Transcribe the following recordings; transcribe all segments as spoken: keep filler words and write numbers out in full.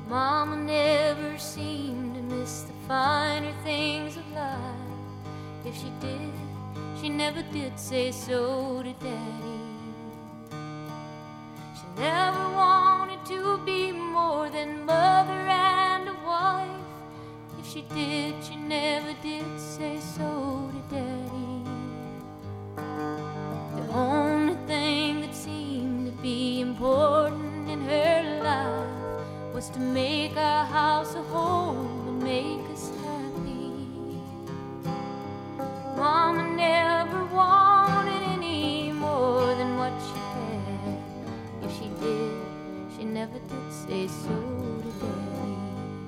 Mama never seemed to miss the finer things of life. If she did, she never did say so to Daddy. She never wanted to be more than mother and a wife. If she did, she never did say so to Daddy. The only thing that seemed to be important in her life was to make our house a home and make us happy. Mama never wanted any more than what she had. If she did, she never did say so to Daddy.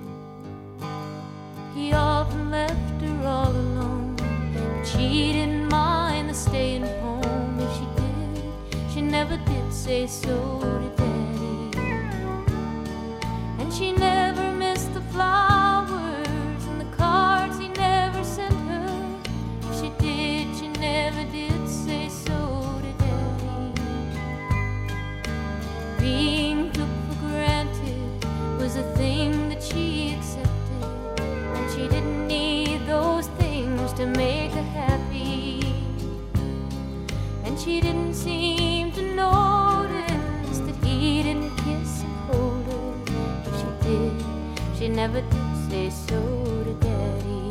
He often left her all alone, but she didn't mind the staying home. If she did, she never did say so to Daddy. And she never missed the flowers and the cards he never sent her. If she did, she never did say so to Daddy. Being took for granted was a thing that she accepted, and she didn't need those things to make her happy. And she didn't seem to notice that he didn't kiss and hold her. If she did, she never did say so to Daddy.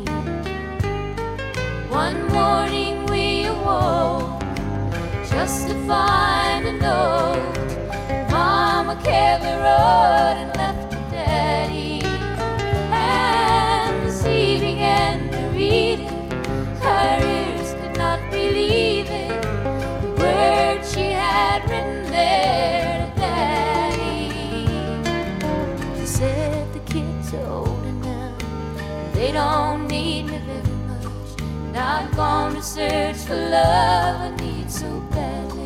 One morning we awoke just to find a note. Mama carefully wrote and left to Daddy. And as he began to read it, her ears could not believe it. The words she had written there to Daddy. She said, the kids are older now, and they don't need me very much. And I've gone to search for love I need so badly.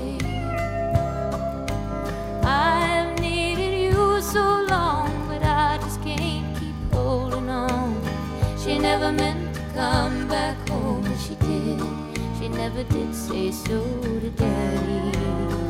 I've needed you so long, but I just can't keep holding on. She never meant to come back home. If she did, she never did say so to Daddy.